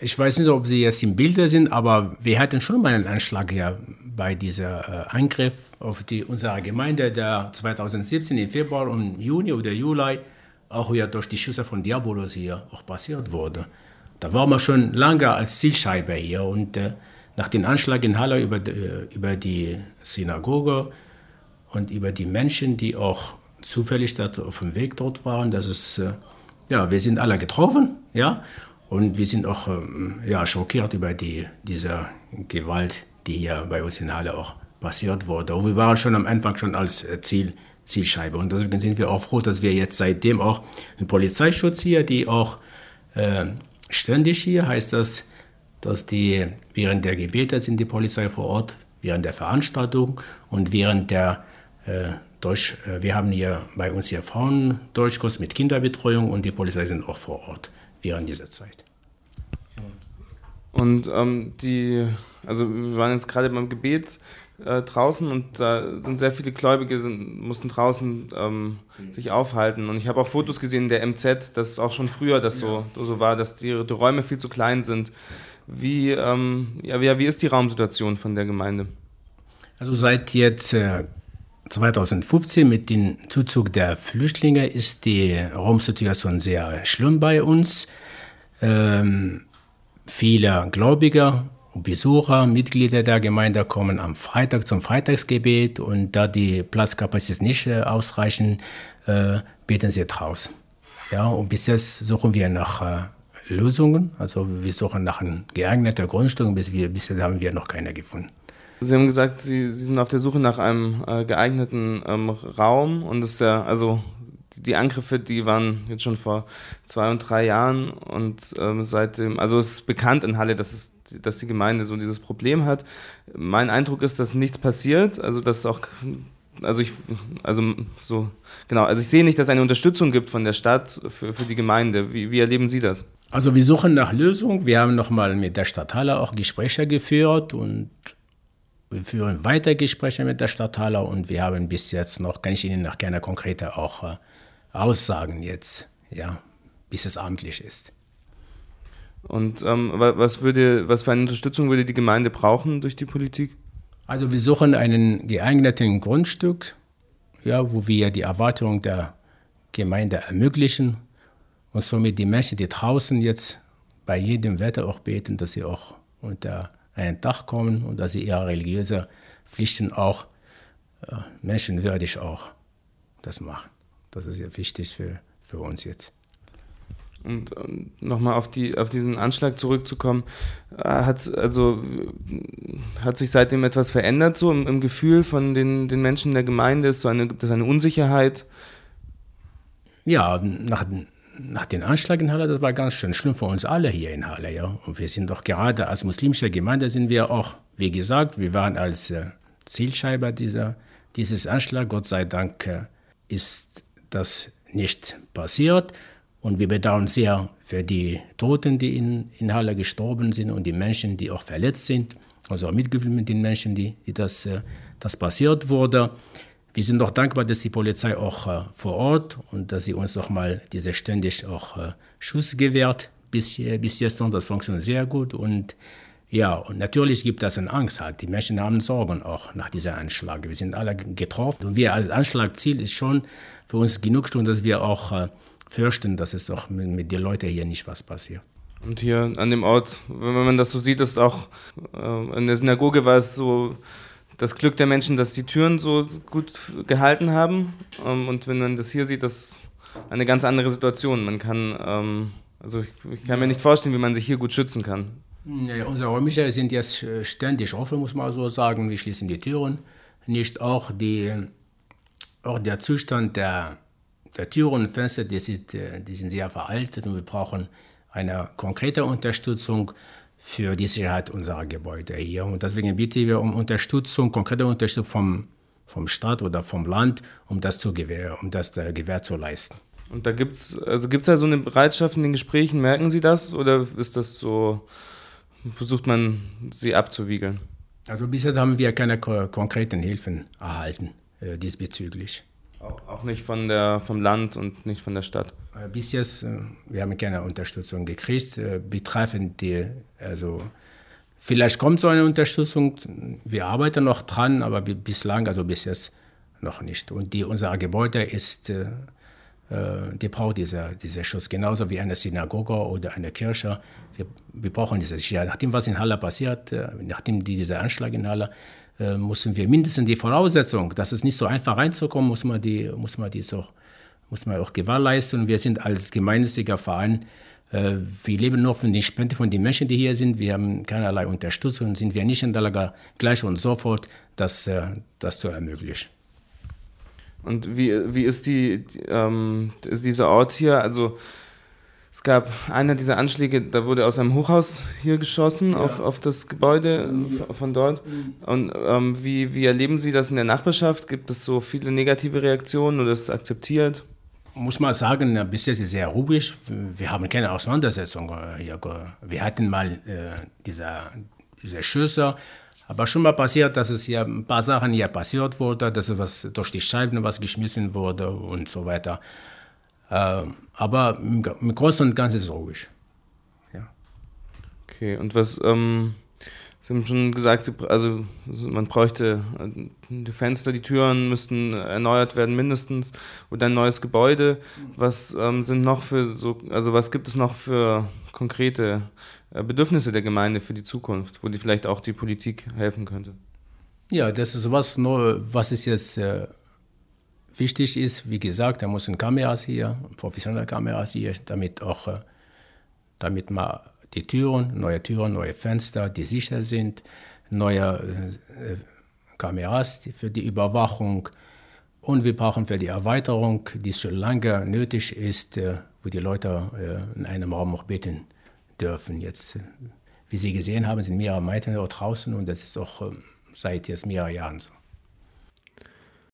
ich weiß nicht, ob Sie jetzt im Bilde sind, aber wir hatten schon mal einen Anschlag hier bei dieser Angriff auf unsere Gemeinde, der 2017 im Februar und Juni oder Juli auch hier durch die Schüsse von Diabolos hier auch passiert wurde. Da waren wir schon lange als Zielscheibe hier und nach dem Anschlag in Halle über die Synagoge und über die Menschen, die auch zufällig auf dem Weg dort waren, wir sind alle getroffen, ja, und wir sind auch schockiert über diese Gewalt, die hier bei uns in Halle auch passiert wurde. Und wir waren schon am Anfang schon als Zielscheibe. Und deswegen sind wir auch froh, dass wir jetzt seitdem auch einen Polizeischutz hier, die auch ständig hier, heißt das, dass die während der Gebete sind die Polizei vor Ort, während der Veranstaltung und während der wir haben hier bei uns hier Frauendeutschkurs mit Kinderbetreuung und die Polizei sind auch vor Ort während dieser Zeit. Und wir waren jetzt gerade beim Gebet draußen und da sind sehr viele Gläubige, mussten draußen sich aufhalten. Und ich habe auch Fotos gesehen in der MZ, dass auch schon früher das so war, dass die Räume viel zu klein sind. Wie ist die Raumsituation von der Gemeinde? Also seit jetzt 2015 mit dem Zuzug der Flüchtlinge ist die Raumsituation sehr schlimm bei uns. Viele Gläubige, Besucher, Mitglieder der Gemeinde kommen am Freitag zum Freitagsgebet und da die Platzkapazität nicht ausreichen, beten sie draußen. Ja, und bis jetzt suchen wir nach Lösungen, also wir suchen nach einem geeigneten Grundstück, bis jetzt haben wir noch keine gefunden. Sie haben gesagt, Sie sind auf der Suche nach einem geeigneten Raum und es ist ja, also die Angriffe, die waren jetzt schon vor 2 und 3 Jahren und seitdem, also es ist bekannt in Halle, dass die Gemeinde so dieses Problem hat. Mein Eindruck ist, dass nichts passiert, also dass auch, ich sehe nicht, dass es eine Unterstützung gibt von der Stadt für die Gemeinde. Wie erleben Sie das? Also wir suchen nach Lösung. Wir haben nochmal mit der Stadthalle auch Gespräche geführt und wir führen weiter Gespräche mit der Stadthalle und wir haben bis jetzt noch, kann ich Ihnen noch keine konkrete auch Aussagen jetzt, ja, bis es amtlich ist. Und was für eine Unterstützung würde die Gemeinde brauchen durch die Politik? Also wir suchen einen geeigneten Grundstück, ja, wo wir die Erwartungen der Gemeinde ermöglichen und somit die Menschen, die draußen jetzt bei jedem Wetter auch beten, dass sie auch unter ein Dach kommen und dass sie ihre religiösen Pflichten auch menschenwürdig auch das machen. Das ist ja wichtig für uns jetzt. Und nochmal auf diesen Anschlag zurückzukommen, hat sich seitdem etwas verändert, so im Gefühl von den Menschen in der Gemeinde? Gibt es eine Unsicherheit? Ja, nach dem Anschlag in Halle, das war ganz schön schlimm für uns alle hier in Halle. Ja. Und wir sind doch gerade als muslimische Gemeinde sind wir auch, wie gesagt, wir waren als Zielscheibe dieses Anschlags. Gott sei Dank ist das nicht passiert. Und wir bedauern sehr für die Toten, die in Halle gestorben sind und die Menschen, die auch verletzt sind. Also auch Mitgefühl mit den Menschen, die das passiert wurde. Wir sind doch dankbar, dass die Polizei auch vor Ort und dass sie uns doch mal diese ständig auch Schutz gewährt bis jetzt und das funktioniert sehr gut und ja, und natürlich gibt es eine Angst halt. Die Menschen haben Sorgen auch nach dieser Anschlag. Wir sind alle getroffen und wir als Anschlagziel ist schon für uns genug, dass wir auch fürchten, dass es doch mit den Leuten hier nicht was passiert. Und hier an dem Ort, wenn man das so sieht, ist auch in der Synagoge war es so das Glück der Menschen, dass die Türen so gut gehalten haben. Und wenn man das hier sieht, das ist eine ganz andere Situation. Man kann, ich kann mir nicht vorstellen, wie man sich hier gut schützen kann. Ja, unsere Räume sind jetzt ständig offen, muss man so sagen. Wir schließen die Türen nicht. Auch der Zustand der Türen und Fenster, die sind sehr veraltet und wir brauchen eine konkrete Unterstützung für die Sicherheit unserer Gebäude hier. Und deswegen bitten wir um Unterstützung, konkrete Unterstützung vom Staat oder vom Land, um das Gewähr zu leisten. Und da gibt's da so eine Bereitschaft in den Gesprächen, merken Sie das? Oder ist das so, versucht man, sie abzuwiegeln? Also bisher haben wir keine konkreten Hilfen erhalten diesbezüglich. Auch nicht vom Land und nicht von der Stadt? Bis jetzt, wir haben keine Unterstützung gekriegt, betreffend die, also vielleicht kommt so eine Unterstützung, wir arbeiten noch dran, aber bislang, also bis jetzt noch nicht. Und unser Gebäude ist, die braucht dieser Schutz, genauso wie eine Synagoge oder eine Kirche. Wir brauchen diese Sicherheit. Nachdem was in Halle passiert, nachdem dieser Anschlag in Halle, mussten wir mindestens die Voraussetzung, dass es nicht so einfach reinzukommen, muss man auch gewährleisten. Wir sind als gemeinnütziger Verein, wir leben nur von den Spenden von den Menschen, die hier sind. Wir haben keinerlei Unterstützung, sind wir nicht in der Lage, gleich und sofort das zu ermöglichen. Und wie ist ist dieser Ort hier? Also es gab einer dieser Anschläge, da wurde aus einem Hochhaus hier geschossen, auf das Gebäude von dort. Und wie erleben Sie das in der Nachbarschaft? Gibt es so viele negative Reaktionen oder ist es akzeptiert? Muss man sagen, bis jetzt ist es sehr ruhig. Wir haben keine Auseinandersetzung hier. Wir hatten mal diese Schüsse, aber schon mal passiert, dass es hier ein paar Sachen hier passiert wurde, dass was durch die Scheiben was geschmissen wurde und so weiter. Aber im Großen und Ganzen ist es ruhig. Ja. Okay, und was, Sie haben schon gesagt, man bräuchte die Fenster, die Türen müssten erneuert werden mindestens oder ein neues Gebäude. Was sind noch was gibt es noch für konkrete Bedürfnisse der Gemeinde für die Zukunft, wo vielleicht auch die Politik helfen könnte? Ja, das ist was ist jetzt wichtig ist. Wie gesagt, da müssen Kameras hier, professionelle Kameras hier, damit man neue Türen, neue Fenster, die sicher sind, neue Kameras für die Überwachung und wir brauchen für die Erweiterung, die schon lange nötig ist, wo die Leute in einem Raum auch beten dürfen. Jetzt, wie Sie gesehen haben, sind mehrere Meter draußen und das ist auch seit jetzt mehreren Jahren so.